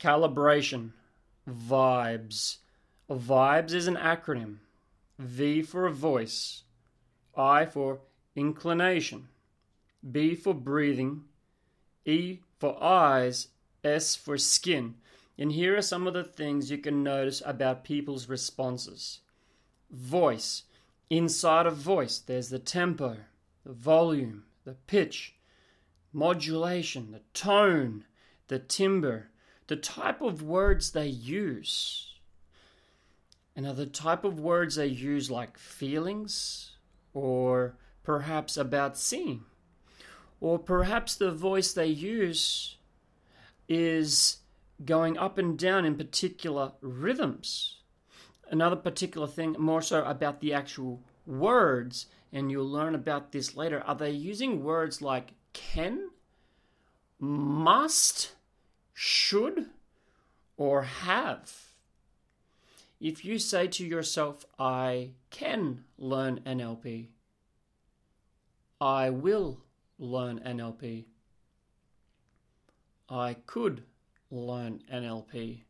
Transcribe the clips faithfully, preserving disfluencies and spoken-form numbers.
Calibration. Vibes. Vibes is an acronym. V for voice. I for inclination. B for breathing. E for eyes. S for skin. And here are some of the things you can notice about people's responses. Voice. Inside of voice, there's the tempo, the volume, the pitch, modulation, the tone, the timbre, the type of words they use. And are the type of words they use like feelings, or perhaps about seeing, or perhaps the voice they use is going up and down in particular rhythms. Another particular thing, more so about the actual words, and you'll learn about this later, are they using words like can, must, should, or have? If you say to yourself, I can learn N L P, I will learn N L P, I could learn N L P,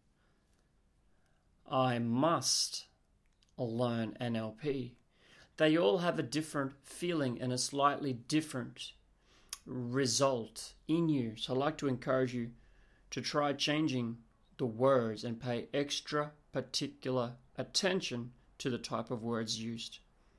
I must learn N L P. They all have a different feeling and a slightly different result in you. So I'd like to encourage you to try changing the words and pay extra particular attention to the type of words used.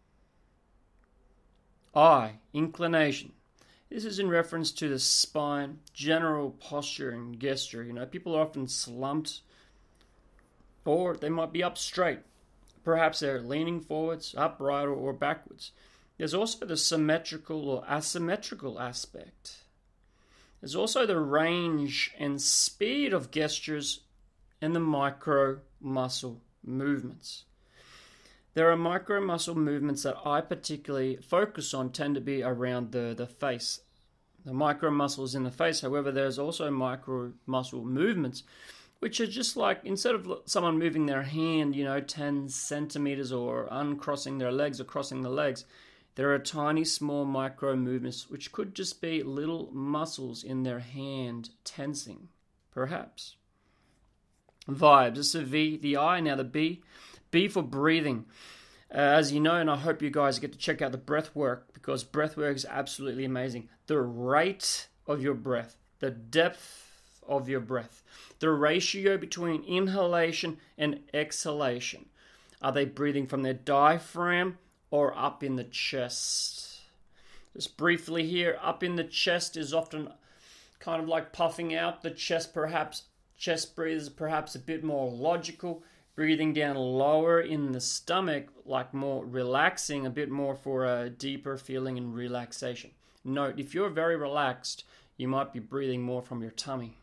I, inclination. This is in reference to the spine, general posture and gesture. You know, people are often slumped, or they might be up straight. Perhaps they're leaning forwards, upright, or backwards. There's also the symmetrical or asymmetrical aspect. There's also the range and speed of gestures and the micro muscle movements. There are micro muscle movements that I particularly focus on, tend to be around the, the face. The micro muscles in the face, however, there's also micro muscle movements which are just like, instead of someone moving their hand, you know, ten centimeters or uncrossing their legs or crossing the legs, there are tiny, small micro movements which could just be little muscles in their hand tensing, perhaps. Vibes. This is a V, the I, now the B. B for breathing. Uh, as you know, and I hope you guys get to check out the breath work, because breath work is absolutely amazing. The rate of your breath, the depth of your breath, the ratio between inhalation and exhalation. Are they breathing from their diaphragm or up in the chest? Just briefly here, up in the chest is often kind of like puffing out the chest, perhaps. Chest breathe is perhaps a bit more logical. Breathing down lower in the stomach, like more relaxing, a bit more for a deeper feeling and relaxation. Note, if you're very relaxed, you might be breathing more from your tummy.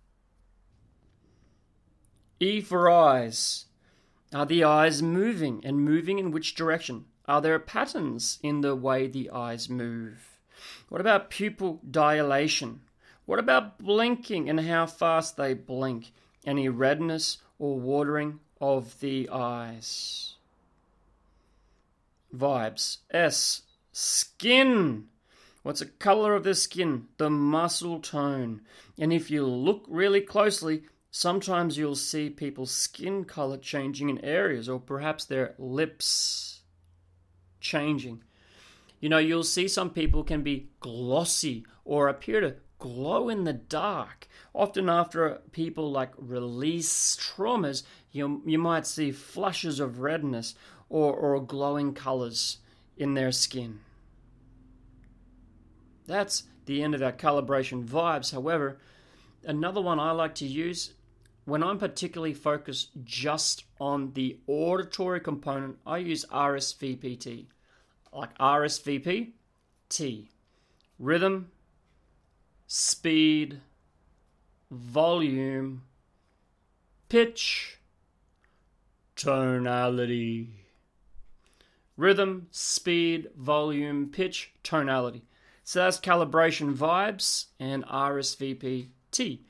E for eyes. Are the eyes moving, and moving in which direction? Are there patterns in the way the eyes move? What about pupil dilation? What about blinking and how fast they blink? Any redness or watering of the eyes? Vibes. S. Skin. What's the color of the skin? The muscle tone. And if you look really closely, sometimes you'll see people's skin color changing in areas, or perhaps their lips changing. You know, you'll see some people can be glossy or appear to glow in the dark. Often after people like release traumas, you, you might see flushes of redness or, or glowing colors in their skin. That's the end of our calibration vibes. However, another one I like to use when I'm particularly focused just on the auditory component, I use R S V P T. Like R S V P, T. Rhythm, speed, volume, pitch, tonality. Rhythm, speed, volume, pitch, tonality. So that's calibration vibes and R S V P T.